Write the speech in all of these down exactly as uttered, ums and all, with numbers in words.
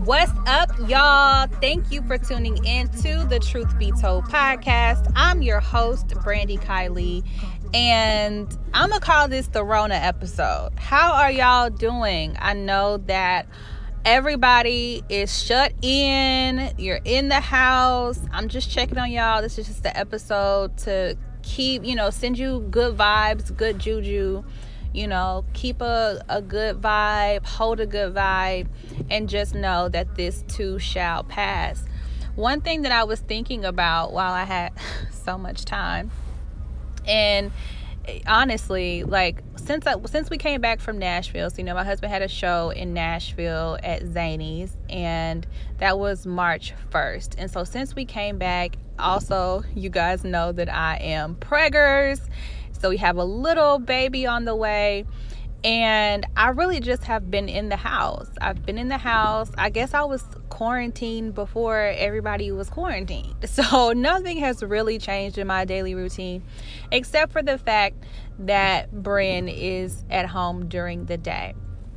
What's up, y'all? Thank you for tuning in to the Truth Be Told podcast. I'm your host, Brandy Kylie, and I'm going to call this the Rona episode. How are y'all doing? I know that everybody is shut in. You're in the house. I'm just checking on y'all. This is just the episode to keep, you know, send you good vibes, good juju. You know, keep a, a good vibe, hold a good vibe, and just know that this too shall pass. One thing that I was thinking about while I had so much time, and honestly, like, since I, since we came back from Nashville, so, you know, my husband had a show in Nashville at Zanies, and that was March first. And so since we came back, also, you guys know that I am preggers. So we have a little baby on the way, and I really just have been in the house. I've been in the house. I guess I was quarantined before everybody was quarantined. So nothing has really changed in my daily routine, except for the fact that Bryn is at home during the day.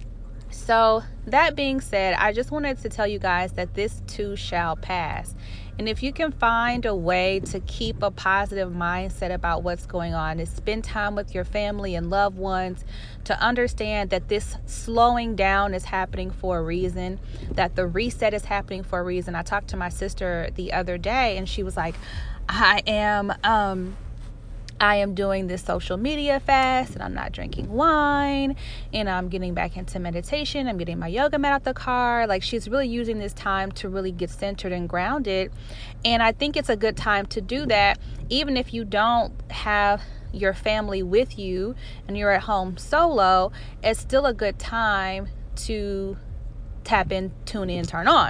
So that being said, I just wanted to tell you guys that this too shall pass. And if you can find a way to keep a positive mindset about what's going on, is spend time with your family and loved ones, to understand that this slowing down is happening for a reason, that the reset is happening for a reason. I talked to my sister the other day, and she was like, I am, um, I am doing this social media fast, and I'm not drinking wine, and I'm getting back into meditation. I'm getting my yoga mat out the car. Like, she's really using this time to really get centered and grounded. And I think it's a good time to do that, even if you don't have your family with you and you're at home solo. It's still a good time to tap in, tune in, turn on.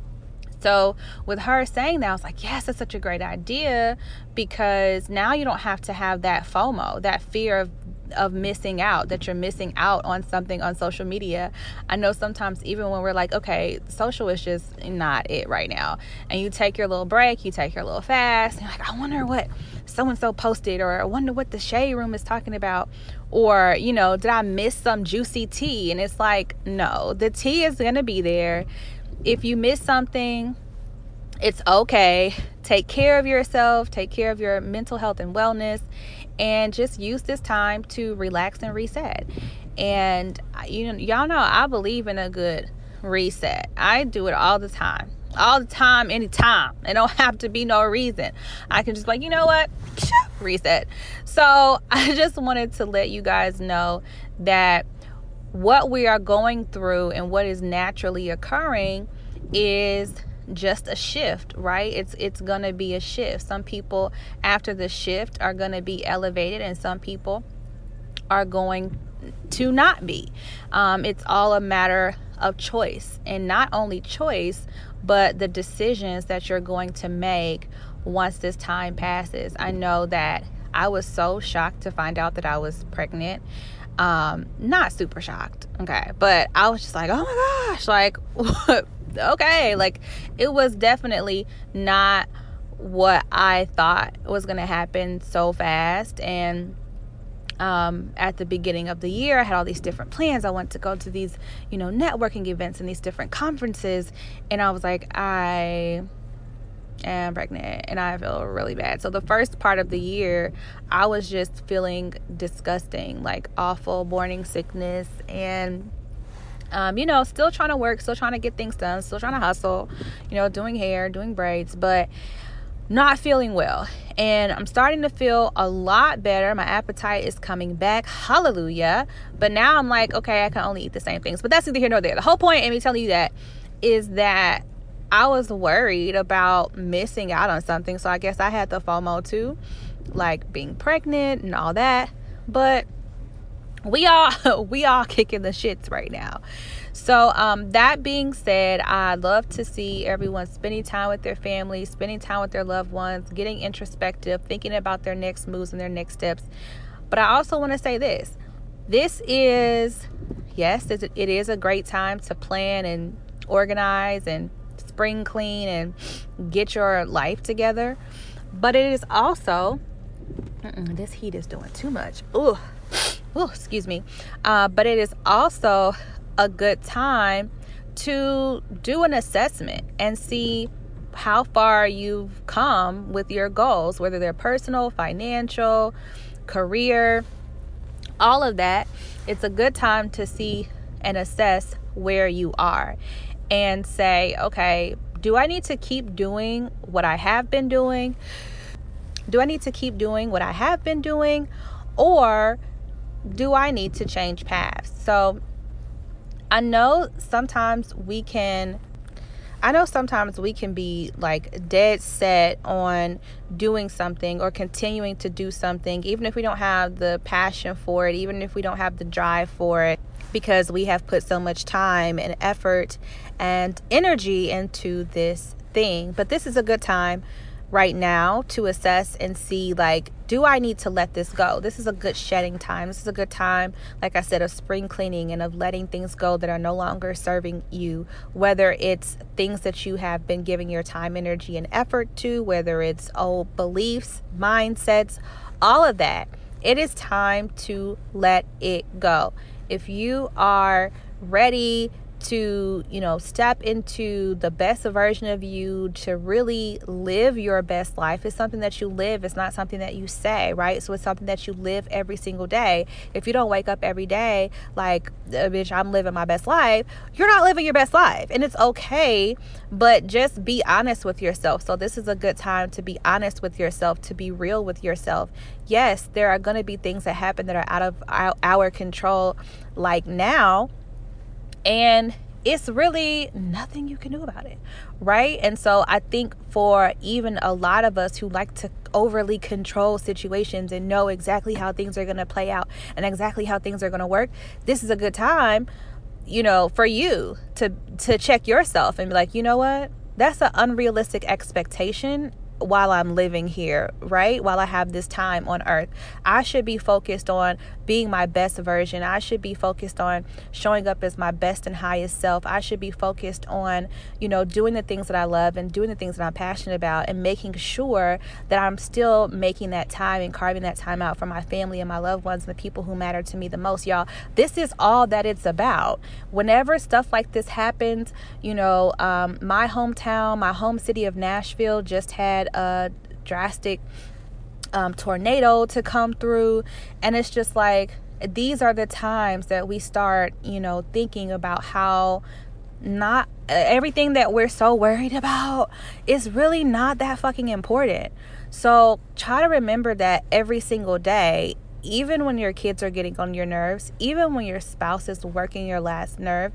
So with her saying that, I was like, yes, that's such a great idea, because now you don't have to have that FOMO, that fear of of missing out, that you're missing out on something on social media. I know sometimes even when we're like, okay, social is just not it right now, and you take your little break, you take your little fast, and you're like, I wonder what so-and-so posted, or I wonder what the shade room is talking about, or, you know, did I miss some juicy tea? And it's like, no, the tea is going to be there. If you miss something, it's okay. Take care of yourself, take care of your mental health and wellness, and just use this time to relax and reset. And you know, y'all know I believe in a good reset. I do it all the time. All the time, anytime. It don't have to be no reason. I can just be like, you know what? Reset. So I just wanted to let you guys know that what we are going through and what is naturally occurring is just a shift, right? It's it's going to be a shift. Some people after the shift are going to be elevated, and some people are going to not be. Um, it's all a matter of choice, and not only choice, but the decisions that you're going to make once this time passes. I know that I was so shocked to find out that I was pregnant. Um, not super shocked, okay, but I was just like, oh my gosh, like, what? Okay, like, it was definitely not what I thought was going to happen so fast. And um, at the beginning of the year, I had all these different plans. I went to go to these, you know, networking events and these different conferences, and I was like, I am pregnant and I feel really bad. So the first part of the year, I was just feeling disgusting, like awful morning sickness, and um, you know, still trying to work, still trying to get things done, still trying to hustle, you know, doing hair, doing braids, but not feeling well. And I'm starting to feel a lot better. My appetite is coming back. Hallelujah. But now I'm like, okay, I can only eat the same things. But that's neither here nor there. The whole point in me telling you that is that I was worried about missing out on something. So I guess I had the FOMO too, like being pregnant and all that. But we all we all kicking the shits right now. So um, that being said, I love to see everyone spending time with their family, spending time with their loved ones, getting introspective, thinking about their next moves and their next steps. But I also want to say this. This is, yes, it is a great time to plan and organize and spring clean and get your life together. But it is also, this heat is doing too much. Ooh, ooh, excuse me. Uh, but it is also a good time to do an assessment and see how far you've come with your goals, whether they're personal, financial, career, all of that. It's a good time to see and assess where you are and say, okay, do I need to keep doing what I have been doing? Do I need to keep doing what I have been doing? Or do I need to change paths? So I know sometimes we can I know sometimes we can be like dead set on doing something or continuing to do something, even if we don't have the passion for it, even if we don't have the drive for it, because we have put so much time and effort and energy into this thing. But this is a good time right now to assess and see, like, do I need to let this go? This is a good shedding time. This is a good time, like I said, of spring cleaning and of letting things go that are no longer serving you, whether it's things that you have been giving your time, energy, and effort to, whether it's old beliefs, mindsets, all of that. It is time to let it go. If you are ready to, you know, step into the best version of you, to really live your best life. It's something that you live. It's not something that you say, right? So it's something that you live every single day. If you don't wake up every day like, bitch, I'm living my best life, you're not living your best life. And it's okay, but just be honest with yourself. So this is a good time to be honest with yourself, to be real with yourself. Yes, there are going to be things that happen that are out of our, our control, like now. And it's really nothing you can do about it, right? And so I think for even a lot of us who like to overly control situations and know exactly how things are going to play out and exactly how things are going to work, this is a good time, you know, for you to to check yourself and be like, you know what? That's an unrealistic expectation while I'm living here, right? While I have this time on earth, I should be focused on being my best version. I should be focused on showing up as my best and highest self. I should be focused on, you know, doing the things that I love and doing the things that I'm passionate about, and making sure that I'm still making that time and carving that time out for my family and my loved ones and the people who matter to me the most. Y'all, this is all that it's about. Whenever stuff like this happens, you know, um, my hometown, my home city of Nashville just had a drastic um, tornado to come through, and it's just like, these are the times that we start, you know, thinking about how not everything that we're so worried about is really not that fucking important. So try to remember that every single day, even when your kids are getting on your nerves, even when your spouse is working your last nerve,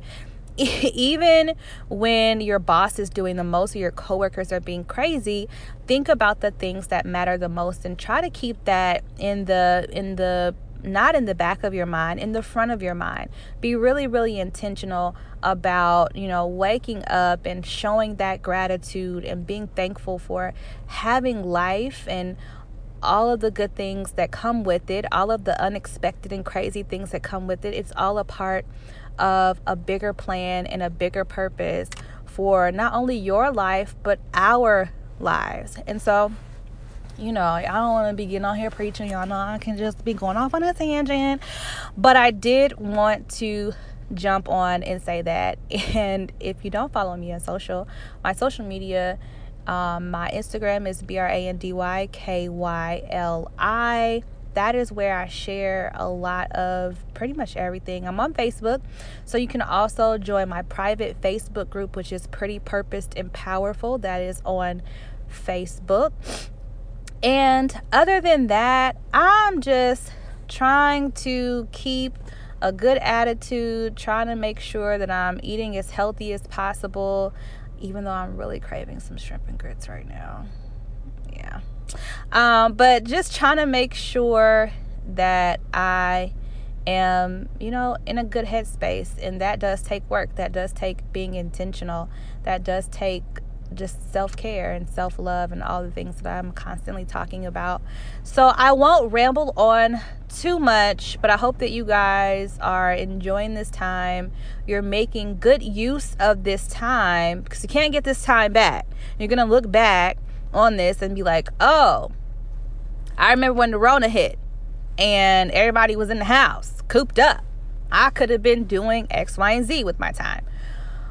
even when your boss is doing the most or your coworkers are being crazy, think about the things that matter the most and try to keep that in the in the not in the back of your mind, in the front of your mind. Be really, really intentional about, you know, waking up and showing that gratitude and being thankful for having life and all of the good things that come with it, all of the unexpected and crazy things that come with it. It's all a part of a bigger plan and a bigger purpose for not only your life, but our lives. And so, you know, I don't want to be getting on here preaching. Y'all know I can just be going off on a tangent. But I did want to jump on and say that. And if you don't follow me on social, my social media, um, my Instagram is B R A N D Y K Y L I. That is where I share a lot of pretty much everything. I'm on Facebook, so you can also join my private Facebook group, which is Pretty Purposed and Powerful. That is on Facebook. And other than that, I'm just trying to keep a good attitude, trying to make sure that I'm eating as healthy as possible, even though I'm really craving some shrimp and grits right now. Yeah. Um, but just trying to make sure that I am, you know, in a good headspace. And that does take work. That does take being intentional. That does take just self-care and self-love and all the things that I'm constantly talking about. So I won't ramble on too much, but I hope that you guys are enjoying this time. You're making good use of this time, because you can't get this time back. You're going to look back on this and be like, oh, I remember when the Rona hit and everybody was in the house cooped up. I could have been doing X, Y, and Z with my time.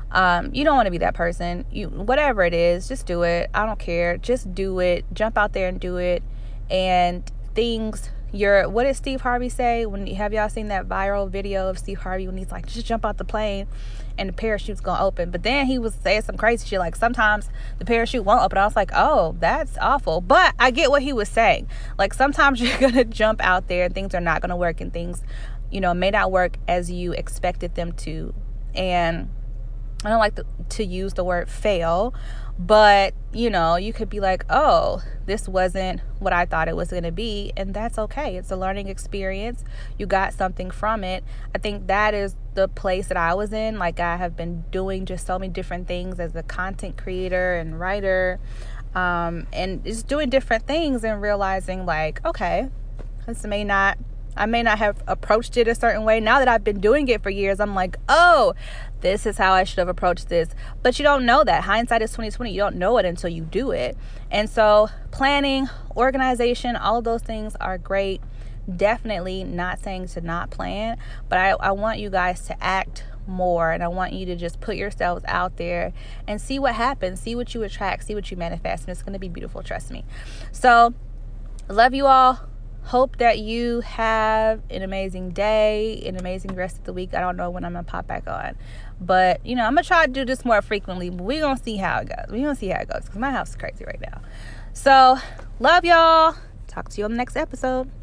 Um, you don't want to be that person. You, whatever it is, just do it. I don't care. Just do it. Jump out there and do it. And things, your, what did Steve Harvey say? When have y'all seen that viral video of Steve Harvey when he's like, just jump out the plane and the parachute's gonna open? But then he was saying some crazy shit like sometimes the parachute won't open. I was like, oh, that's awful. But I get what he was saying. Like sometimes you're gonna jump out there and things are not gonna work, and things, you know, may not work as you expected them to. And I don't like to, to use the word fail, but, you know, you could be like, oh, this wasn't what I thought it was going to be. And that's okay. It's a learning experience. You got something from it. I think that is the place that I was in. Like, I have been doing just so many different things as a content creator and writer, um, and just doing different things and realizing like, okay, this may not, I may not have approached it a certain way. Now that I've been doing it for years, I'm like, oh, this is how I should have approached this. But you don't know that. Hindsight is twenty twenty. You don't know it until you do it. And so planning, organization, all of those things are great. Definitely not saying to not plan, but I, I want you guys to act more, and I want you to just put yourselves out there and see what happens. See what you attract. See what you manifest. And it's going to be beautiful. Trust me. So I love you all. Hope that you have an amazing day, an amazing rest of the week. I don't know when I'm going to pop back on. But, you know, I'm going to try to do this more frequently. But we're going to see how it goes. We're going to see how it goes because my house is crazy right now. So, love y'all. Talk to you on the next episode.